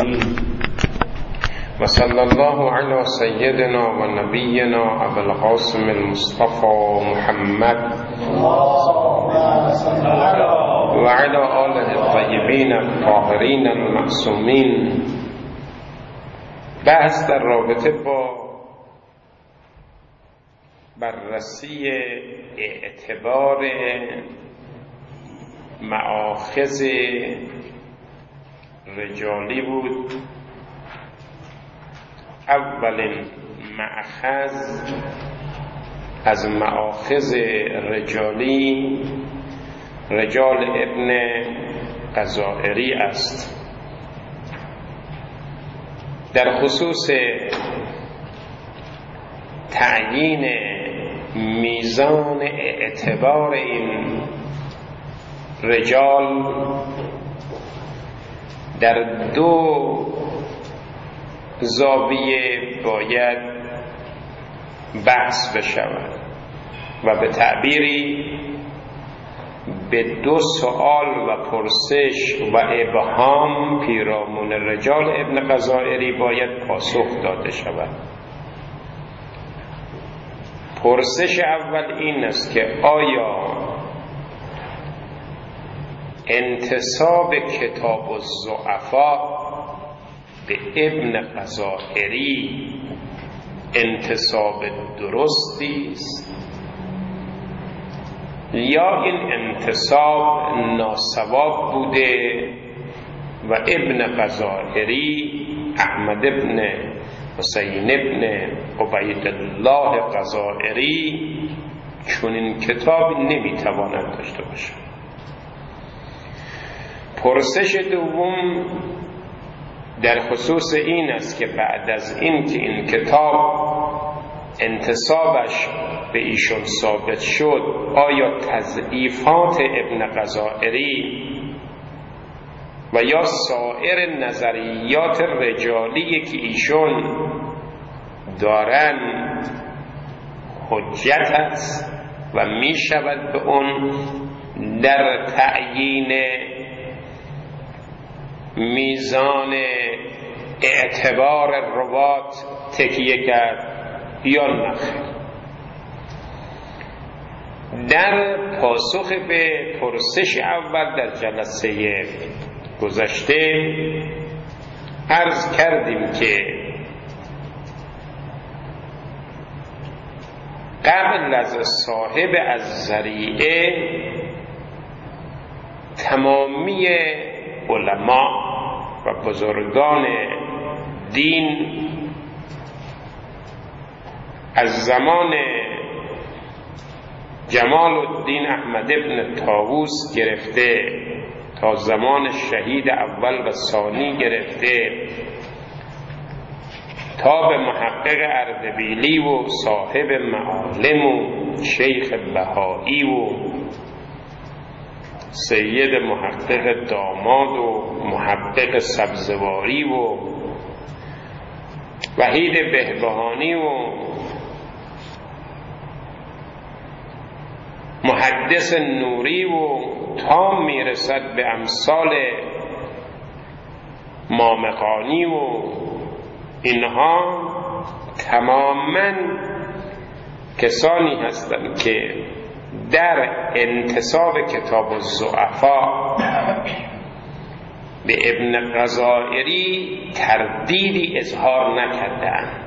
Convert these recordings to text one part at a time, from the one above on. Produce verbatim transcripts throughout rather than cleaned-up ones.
العالمين وصلى الله على سيدنا ونبينا أبي القاسم المصطفى محمد وعلى آله الطيبين الطاهرين المعصومين. بحث در رابطه با بررسی اعتبار مآخذ رجالی بود. اولین مأخذ از مآخذ رجالی رجال ابن غزائری است. در خصوص تعیین میزان اعتبار این رجال در دو زاویه باید بحث بشود و به تعبیری به دو سوال و پرسش و ابهام پیرامون رجال ابن غزائری باید پاسخ داده شود. پرسش اول این است که آیا انتساب کتاب الضعفا به ابن غزائری انتساب درستی است یا این انتساب ناسواب بوده و ابن غزائری احمد ابن حسین ابن عبیدالله غزائری چنین کتابی نمیتواند داشته باشد. پرسش دوم در خصوص این است که بعد از این که این کتاب انتسابش به ایشون ثابت شد، آیا تضعیفات ابن غزائری و یا سایر نظریات رجالی که ایشون دارن حجت است و می شود به اون در تعیین میزان اعتبار روات تکیه کرد یا نه؟ در پاسخ به پرسش اول در جلسه گذشته عرض کردیم که قبل از صاحب الذریعه تمامی علما و بزرگان دین از زمان جمال الدین احمد ابن طاووس گرفته تا زمان شهید اول و ثانی گرفته تا به محقق اردبیلی و صاحب معالم و شیخ بهایی و سید محقق داماد و محقق سبزواری و وحید بهبهانی و محدث نوری و تا میرسد به امثال مامقانی و اینها تماما کسانی هستند که در انتساب کتاب الضعفا به ابن غزائری تردیدی اظهار نکردند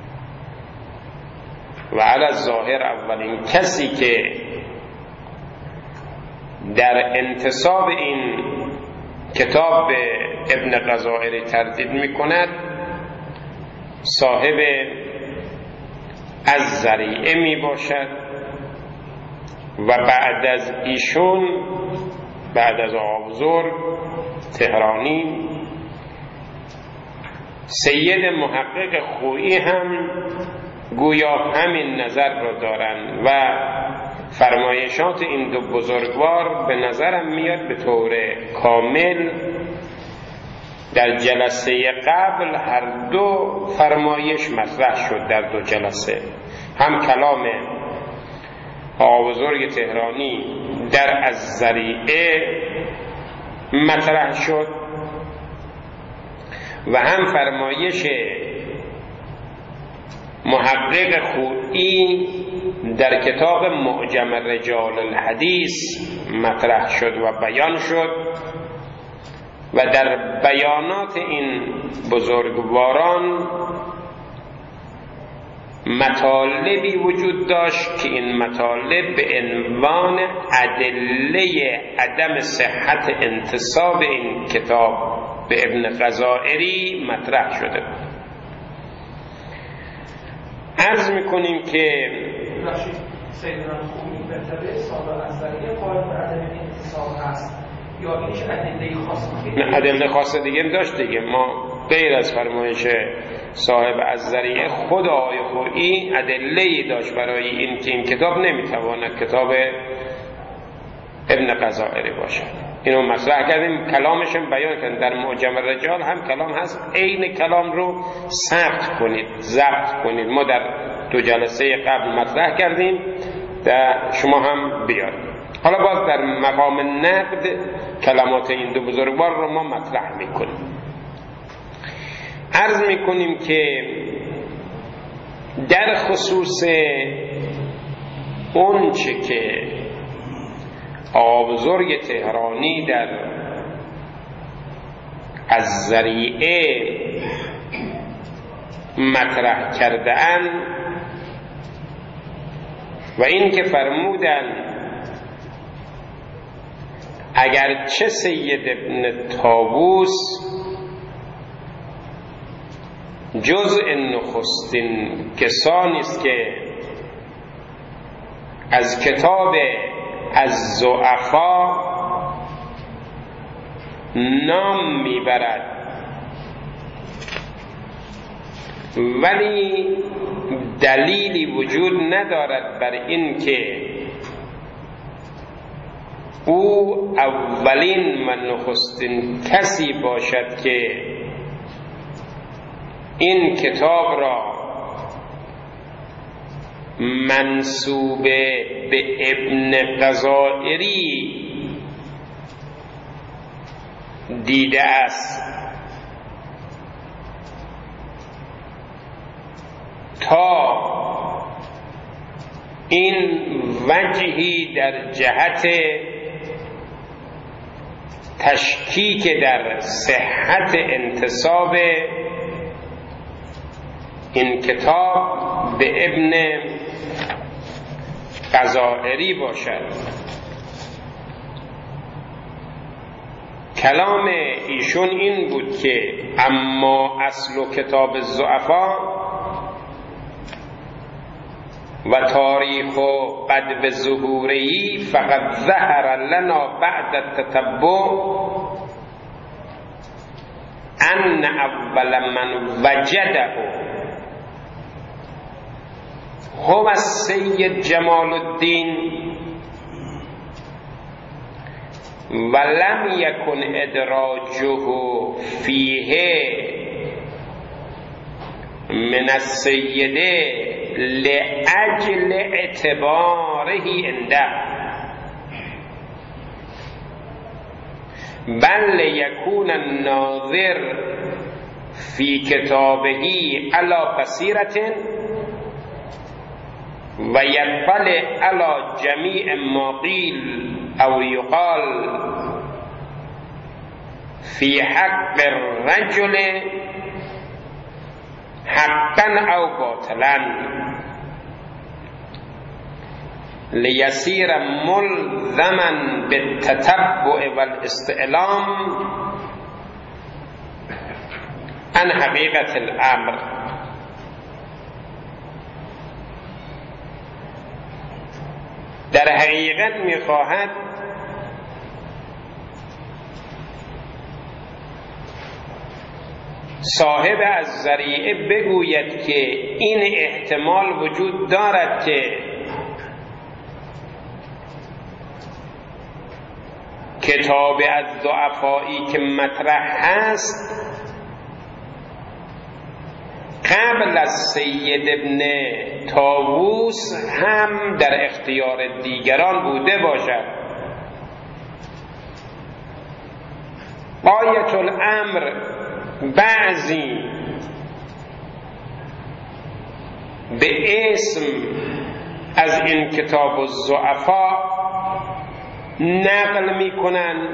و علی الظاهر اولین کسی که در انتساب این کتاب به ابن غزائری تردید میکند صاحب الذریعه می باشد و بعد از ایشون بعد از آقا بزرگ تهرانی سید محقق خویی هم گویا همین نظر را دارند و فرمایشات این دو بزرگوار به نظرم میاد به طور کامل در جلسه قبل هر دو فرمایش مطرح شد. در دو جلسه هم کلام آقا بزرگ تهرانی در الذریعه مطرح شد و هم فرمایش محقق خویی در کتاب معجم رجال الحدیث مطرح شد و بیان شد و در بیانات این بزرگواران مطالبی وجود داشت که این مطالب به عنوان ادله عدم صحت انتساب این کتاب به ابن غزائری مطرح شده. عرض میکنیم که سیدنا خویی مرتبه سابق ازلیه قائل بر عدم انتساب هست یا اینش ادله خاصه؟ نه، ادله خاصه دیگه داشت دیگه. ما غیر از فرمایش صاحب الذریعه خود آقای خویی ادله‌ای داشت برای این که این کتاب نمیتواند کتاب ابن غزائری باشد. اینو مطرح کردیم، کلامش هم بیان کردیم. در معجم الرجال هم کلام هست، عین کلام رو ثبت کنید، ضبط کنید. ما در دو جلسه قبل مطرح کردیم، در شما هم بیارید. حالا باز در مقام نقد کلمات این دو بزرگوار رو ما مطرح میکنیم. عرض میکنیم که در خصوص اون چه که آقا بزرگ تهرانی در الذریعه مطرح کرده‌اند و این که فرمودند اگرچه سید ابن طاووس جزء نخستین کسانی است که از کتاب از ضعفا نام میبرد، ولی دلیلی وجود ندارد بر این که او اولین و نخستین کسی باشد که این کتاب را منسوب به ابن غزائری دیده است تا این وجهی در جهت تشکیک در صحت انتساب این کتاب به ابن غزائری باشد. کلام ایشون این بود که اما اصل کتاب الضعفا و تاریخ و قد ظهوری فقد ظهر لنا بعد التتبع ان اول من وجده هو السید جمال الدین ولم یکن ادراجه فیه من السیده لأجل اعتباره عنده بل یکون الناظر فی کتابه علی بصیرة و یطلع علی جمیع ما قیل او یقال فی حق الرجل حقا او باطلا لیسیر ملزما بالتتبع والاستعلام عن حقیقت الامر. در حقیقت میخواهد صاحب از ذریعه بگوید که این احتمال وجود دارد که کتاب از ضعفایی که مطرح هست قبل از سید ابن طاووس هم در اختیار دیگران بوده باشد. غایت الامر بعضی به اسم از این کتاب الضعفا نقل میکنن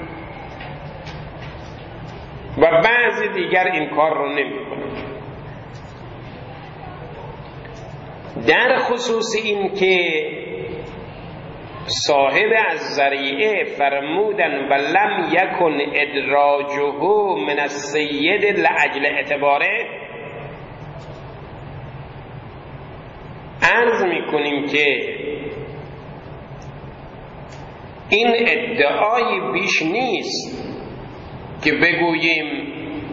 و بعضی دیگر این کار رو نمیکنن. در خصوص این که صاحب از ذریعه فرمودن و لم یکن ادراجه من السید لعجل اعتباره، عرض میکنیم که این ادعای بیش نیست که بگوییم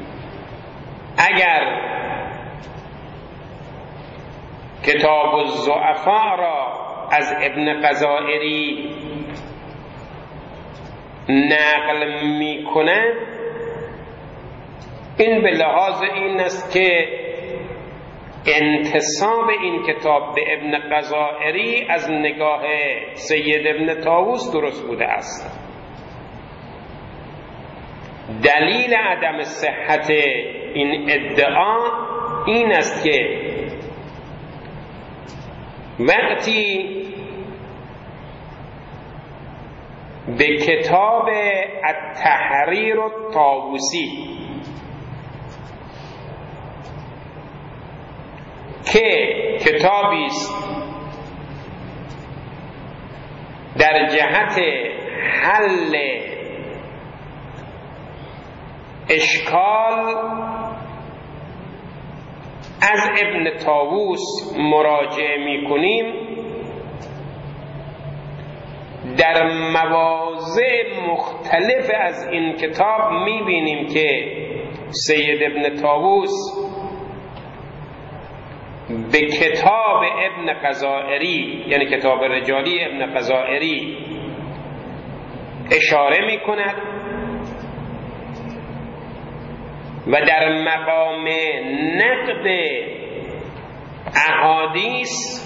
اگر کتاب الضعفا را از ابن غزائری نقل میکنه، این به لحاظ این است که انتساب این کتاب به ابن غزائری از نگاه سید ابن طاووس درست بوده است. دلیل عدم صحت این ادعا این است که وقتی به کتاب التحریر الطاووسی که کتابی است در جهت حل اشکال از ابن طاووس مراجعه می کنیم، در مواضع مختلف از این کتاب می بینیم که سید ابن طاووس به کتاب ابن غزائری، یعنی کتاب رجالی ابن غزائری، اشاره می کند و در مقام نقد احادیث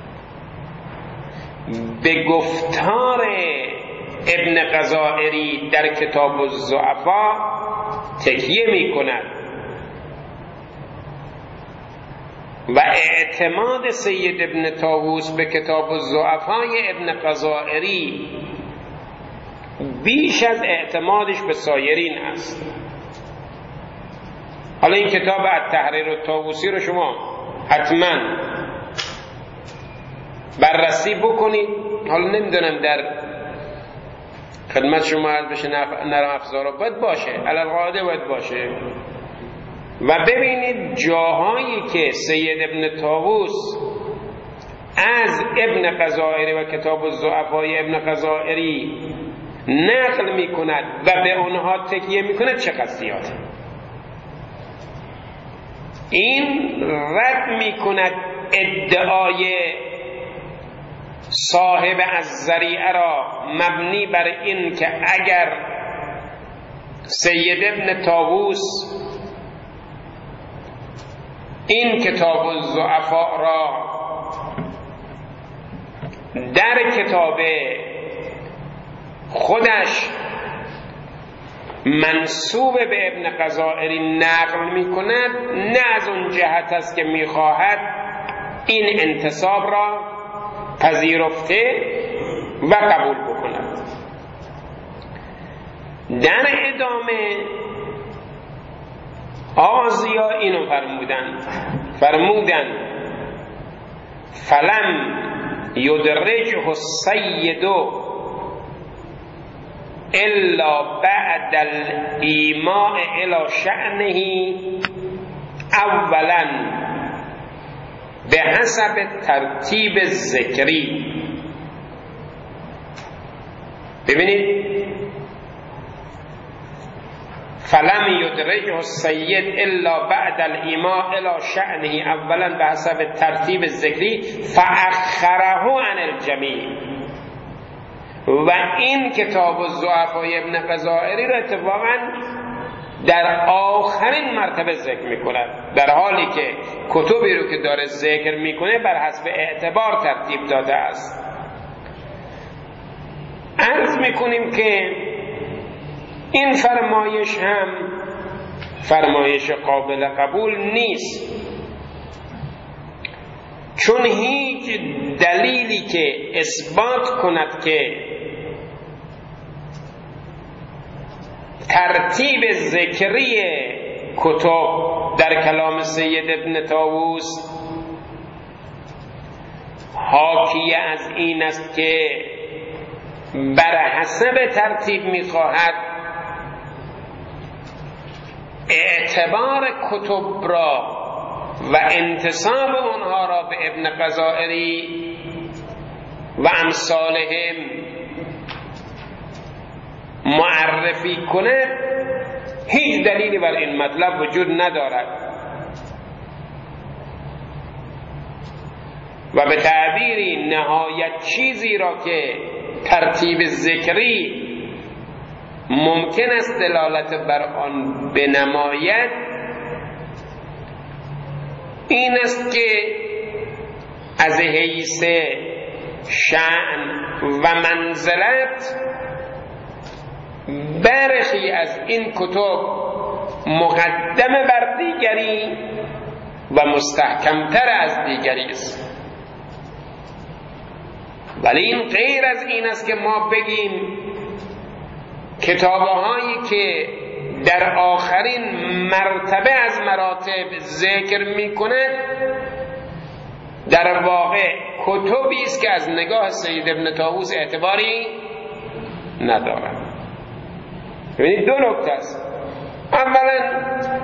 به گفتار ابن غزائری در کتاب الضعفا تکیه می کند و اعتماد سید ابن طاووس به کتاب الضعفای ابن غزائری بیش از اعتمادش به سایرین است. حالا این کتاب التحریر الطاووسی رو شما حتما بررسی بکنید. حالا نمیدونم در خدمت شما عرض بشه نرم افزارا باید باشه، علی القاعده باید باشه و ببینید جاهایی که سید ابن طاووس از ابن غزائری و کتاب الضعفای ابن غزائری نقل می کند و به اونها تکیه می کند چه قضیاته. این رد می کند ادعای صاحب از ذریعه را مبنی بر این که اگر سید ابن طاووس این کتاب الضعفا را در کتاب خودش منسوب به ابن غزائری نقل می کند، نه از اون جهت است که می خواهد این انتساب را پذیرفته و قبول بکند. در ادامه آزیا اینو فرمودن فرمودن فلم یدرجه السید الا بعد الایماء الى شأنه اولا به حسب ترتیب ذکری. ببینید فلم یدرجه السید الا بعد الایماء الی شأنه اولا به حسب ترتیب ذکری فاخره عن الجمیع. و این کتاب الضعفای ابن غزائری را اتفاقا در آخرین مرتبه ذکر میکند، در حالی که کتبی رو که داره ذکر میکنه بر حسب اعتبار ترتیب داده است. عرض میکنیم که این فرمایش هم فرمایش قابل قبول نیست، چون هیچ دلیلی که اثبات کند که ترتیب ذکری کتب در کلام سید ابن طاووس حاکی از این است که بر حسب ترتیب می‌خواهد اعتبار کتب را و انتساب آنها را به ابن غزائری و امثالهم معرفی کند، هیچ دلیلی بر این مطلب وجود ندارد و به تعبیری نهایت چیزی را که ترتیب ذکری ممکن است دلالت بر آن بنماید این است که از حیث شأن و منزلت برخی از این کتب مقدم بر دیگری و مستحکمتر از دیگری است، ولی این غیر از این است که ما بگیم کتاب‌هایی که در آخرین مرتبه از مراتب ذکر می‌کند در واقع کتبی است که از نگاه سید ابن طاووس اعتباری ندارد. ببینید دو نکته است. اولا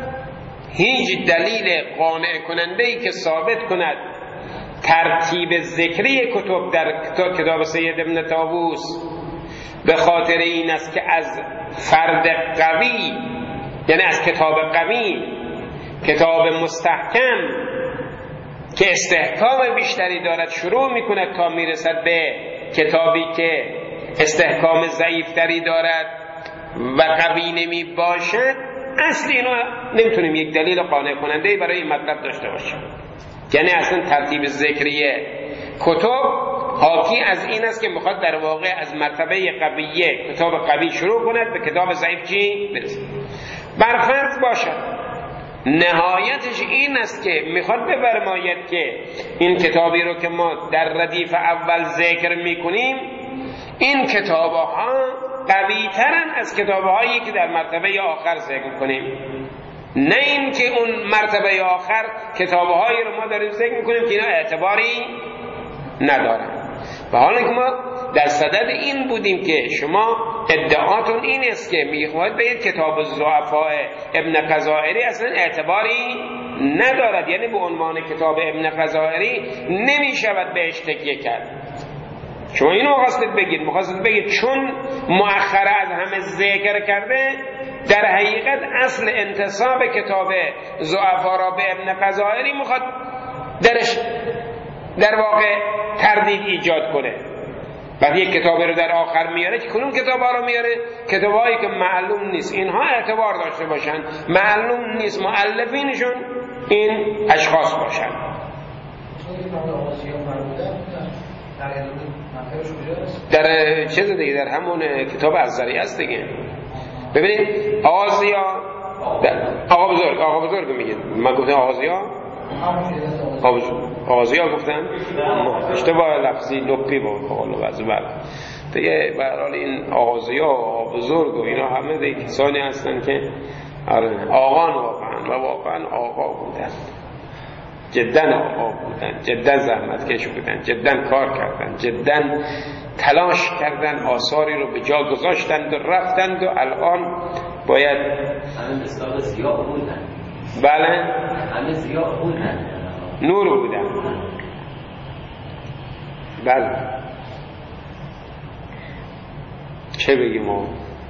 هیچ دلیل قانع کننده‌ای که ثابت کند ترتیب ذکری کتب در کتاب سید ابن طاووس به خاطر این است که از فرد قوی، یعنی از کتاب قوی، کتاب مستحکم که استحکام بیشتری دارد شروع میکند تا میرسد به کتابی که استحکام ضعیفتری دارد و قوی نمی باشد، اصل اینو نمیتونیم یک دلیل قانع کننده برای این مطلب داشته باشیم. یعنی اصلا ترتیب ذکری کتب حاکی از این است که میخواد در واقع از مرتبه قویه کتاب قوی شروع کند به کتاب ضعیف چی برسه. برفرض باشد نهایتش این است که میخواد بفرماید که این کتابی رو که ما در ردیف اول ذکر میکنیم این کتابها قوی ترن از کتابهایی که در مرتبه آخر ذکر کنیم، نه این که اون مرتبه آخر کتابهایی رو ما داریم ذکر میکنیم که اینا اعتباری ندارن. و حالا که ما در صدد این بودیم که شما ادعاتون این است که میخواهید بگید کتاب الضعفاء ابن غزائری اصلا اعتباری ندارد، یعنی به عنوان کتاب ابن غزائری نمیشود بهش تکیه کرد. شما اینو مخواستید بگید، مخواستید بگید چون مؤخره از همه ذکر کرده در حقیقت اصل انتصاب کتاب ضعفا را به ابن غزائری میخواد درش در واقع تردید ایجاد کنه. بعد یک کتابی رو در آخر میاره که کدوم کتابا رو میاره؟ کتابایی که معلوم نیست اینها اعتبار داشته باشن، معلوم نیست مؤلفینشون این اشخاص باشن. در چیز دیگه در همون کتاب الذریعه است دیگه. ببینید آغازیا آقا بزرگ آقا بزرگ میگید، من گفتم آغازیا آغازیا گفتم اشتباه لفظی لپی بود قول واسه بعد دیگه. به هر حال این آغازیا آقا بزرگ و اینا همه دیگه کسانی هستن که آقان واقعا و واقعا آقا بودن، جدا آقا بودن، جدا زحمتکش بودن، جدا کار کردن، جدا تلاش کردن، آثاری رو به جا گذاشتند و رفتند و الان باید همه مثال سیاه بودن. بله همه سیاه بودن، نور بودن. بله چه بگیم ما،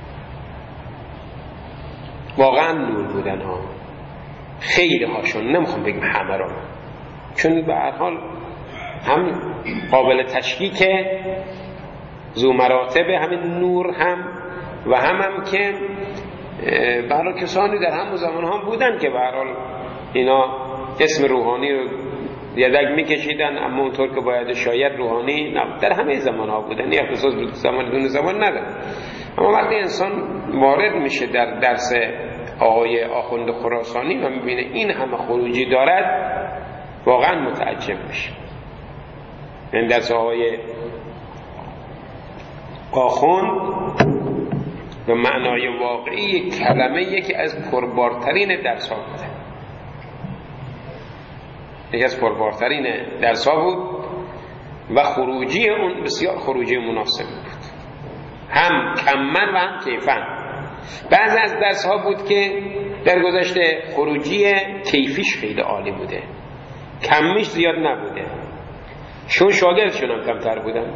واقعا نور بودن ها، خیلی هاشون، نمیخوام بگیم همه رو، چون به هر حال هم قابل تشکیکه ذو مراتبه همین نور هم و هم هم که به هر حال کسانی در همون زمان هم بودن که به هر حال اینا اسم روحانی رو یدک میکشیدن، اما اونطور که باید شاید روحانی نه، در همه زمان ها بودن، یه اختصاص زمان دون زمان نداره. اما وقتی انسان وارد میشه در درس آقای آخوند خراسانی و میبینه این همه خروجی دارد واقعا متعجب میشه. این درس آقای آخوند به معنای واقعی کلمه یکی از پربارترین درس ها بوده، یکی از پربارترین درس ها بود و خروجی اون بسیار خروجی مناسب بود، هم کمن و هم کیفن. بعضی از درس ها بود که در گذشته خروجی کیفیش خیلی عالی بوده، کمیش زیاد نبوده چون شاگردشون هم کمتر بودن.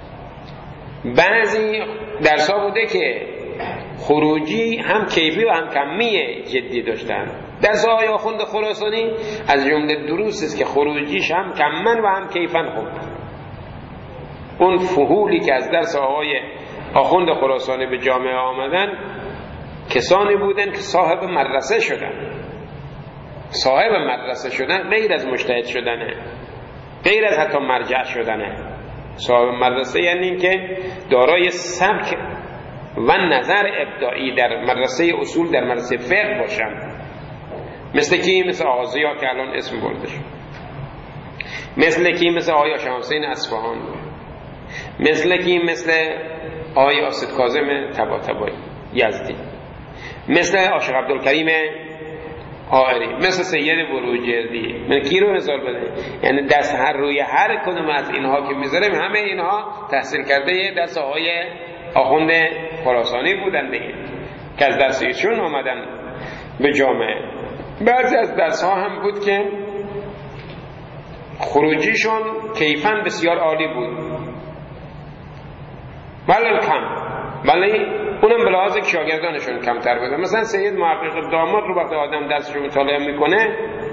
بعضی درس ها بوده که خروجی هم کیفی و هم کمی جدی داشتن. درس های آخوند خراسانی از جمله دروس است که خروجیش هم کمن و هم کیفن خوب. اون فهولی که از درس آقای آخوند خراسانی به جامعه آمدن کسانی بودن که صاحب مدرسه شدن. صاحب مدرسه شدن غیر از مجتهد شدنه، غیر از حتی مرجع شدنه. صاحب مدرسه یعنی که دارای سبک و نظر ابداعی در مدرسه اصول، در مدرسه فقه باشن. مثل کی؟ مثل آقا ضیا که الان اسم برده شد، مثل کی؟ مثل آقای شاه حسین اصفهان، مثل کی؟ مثل آقای آسد کاظم طباطبایی یزدی، مثل عاشق عبدالکریم آئری، مثل سید بروجردی. من کی رو مثال بده؟ یعنی دست هر روی هر کدوم از اینها که میذاریم همه اینها تحصیل کرده دست آقای آخوند خراسانی بودن دیگه که از دست ایشون آمدن به جامعه. بعضی از درس ها هم بود که خروجیشون کیفاً بسیار عالی بود ولی کم، ولی اونم به لحاظ که شاگردانشون کمتر بودن. مثلا سید محقق داماد رو وقتی آدم درسشو مطالعه میکنه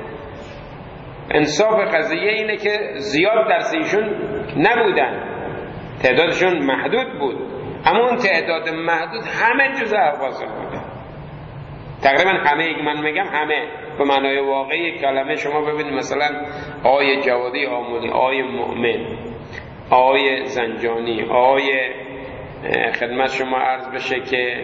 انصاف قضیه اینه که زیاد درس ایشون نبودن، تعدادشون محدود بود، اما اون تعداد محدود همه جزء احوازه بودن. تقریبا همه، من میگم همه به معنای واقعی کلمه. شما ببینید مثلا آقای جوادی آمولی، آقای مؤمن، آقای زنجانی، آقای خدمت شما عرض بشه که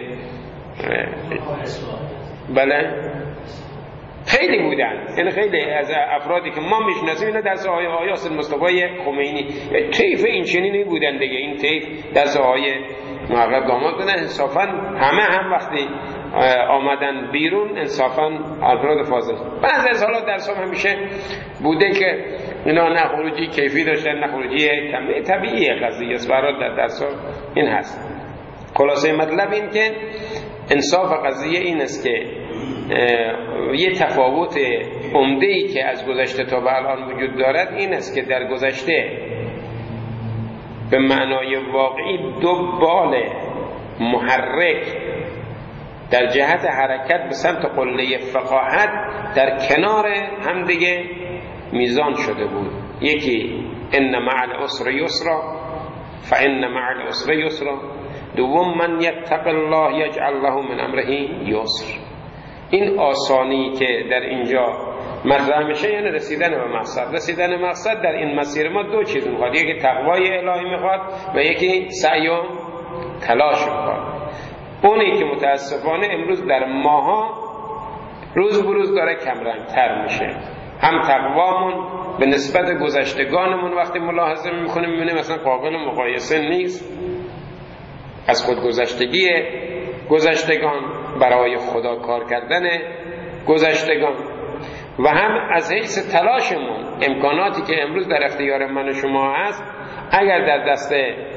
بله خیلی بودن، یعنی خیلی از افرادی که ما میشناسیم اینا درس آقای آیاس مصطفی خمینی طیف این چنینی بودن دیگه. این طیف درس آقای محقق داماد بودن. انصافا همه هم وقتی آمدن بیرون انصافا افراد فاضل. بعضی از حالا درس هم همیشه بوده که اینا نه خروجی کیفی داشتن نه خروجی کمی، طبیعیه قضیه است برای در درس این هست. خلاصه مطلب این که انصاف قضیه این است که یه تفاوت عمده‌ای که از گذشته تا به الان وجود دارد این است که در گذشته به معنای واقعی دو بال محرک در جهت حرکت به سمت قله فقاهت در کنار هم دیگه میزان شده بود. یکی ان مع العسر یسرا فان مع العسر یسرا، دوم من یتق الله یجعل له من امره یسر. این آسانی که در اینجا مطرح میشه یعنی رسیدن به مقصد. رسیدن مقصد در این مسیر ما دو چیز میخواد، یکی تقوای الهی میخواد و یکی سعی و تلاش میخواد. اونی که متاسفانه امروز در ماها روز بروز داره کمرنگتر میشه. هم تقوامون به نسبت گذشتگانمون وقتی ملاحظه میکنیم میبینیم مثلا قابل مقایسه نیست. از خود گذشتگی گذشتگان، برای خدا کار کردن گذشتگان، و هم از حیث تلاشمون امکاناتی که امروز در اختیار من و شما هست اگر در دست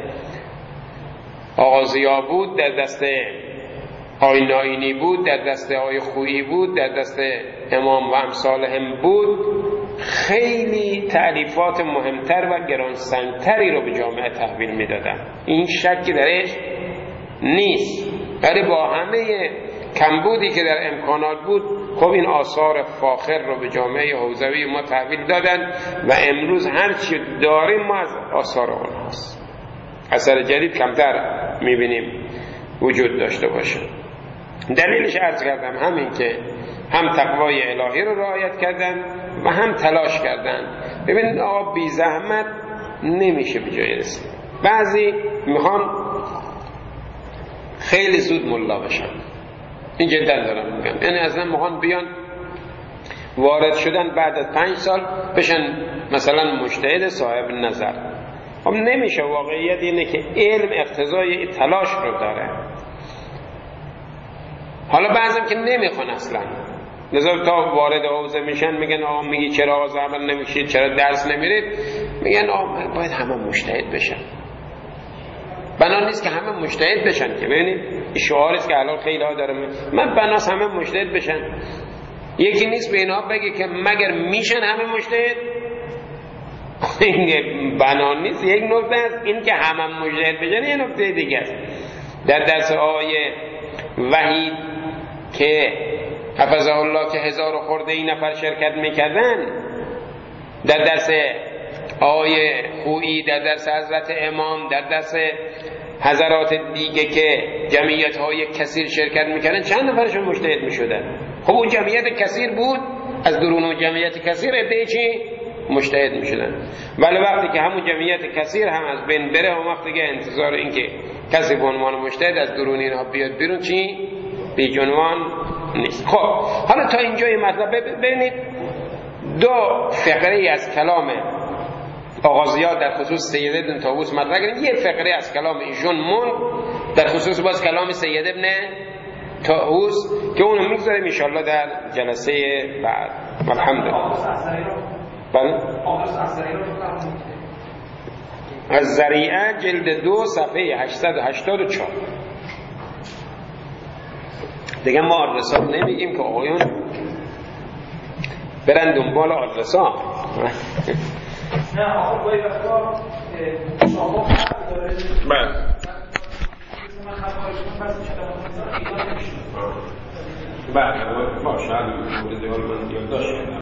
آقا ضیا بود، در دست آقای ناینی بود، در دست آقای خویی بود، در دست امام و امثالهم بود، خیلی تعریفات مهمتر و گرانسنگتری رو به جامعه تحویل میدادن. این شکی درش نیست. ولی با همه کمبودی که در امکانات بود خب این آثار فاخر رو به جامعه حوزوی ما تحویل دادن و امروز هر چی داریم ما از آثار اونهاست. اثر جدید کمتر میبینیم وجود داشته باشه. دلیلش عرض کردم همین که هم تقوای الهی رو رعایت کردن و هم تلاش کردن. ببینید آقا بی زحمت نمیشه به جای رسید. بعضی میخوان خیلی زود ملا بشن، این جدا دارم میگم. یعنی اصلا میخوان بیان وارد شدن بعد از پنج سال بشن مثلا مجتهد صاحب نظر. خب نمیشه. واقعیت اینه که علم اقتضای تلاش رو داره. حالا بعضیم که نمیخوان اصلا، لذا تا وارد حوزه میشن میگن آقا میگی چرا آغاز عمل نمیشید، چرا درس نمیرید؟ میگن آقا باید همه مجتهد بشن. بنا نیست که همه مجتهد بشن که ببینید این شعاری است که الان خیلی ها داره. من بناس همه مجتهد بشن. یکی نیست به اینا بگه که مگر میشن همه مجتهد؟ این بنا نیست. یک نکته است این که همه مجتهد بشن، یه نکته دیگه است. در درس آیه وحید که حفظه الله که هزار و خورده این نفر شرکت میکردن، در درس آیه خویی، در درس حضرت امام، در درس حضرات دیگه که جمعیت های کثیر شرکت میکردن، چند نفرشون مجتهد میشدن؟ خب اون جمعیت کثیر بود، از درون اون جمعیت کثیر عده چی؟ مجتهد میشدن. ولی وقتی که همون جمعیت کثیر هم از بین بره، اون وقتی که انتظار این که کسی به عنوان مجتهد از درون اینها بیاد بیرون چی؟ بی عنوان نیست. خب حالا تا اینجای مطلب ببینید دو فقره از کلام آغازیات در خصوص سید ابن طاووس مطرح کردیم. یه فقره از کلام ایشون مون در خصوص باز کلام سید ابن طاووس که اونو میگذاریم انشاءالله در جلسه بعد. الحمدلله. بله؟ از ذریعه جلد دو صفحه هشتصد و هشتاد و چهار. دیگه ما آدرسا نمیگیم که آقایون برن دنبال آدرسا. نه آقا باید وقتا شما داره بله من خواهشتون بس چطور بله باشه. مورد دیوال من یاد داشت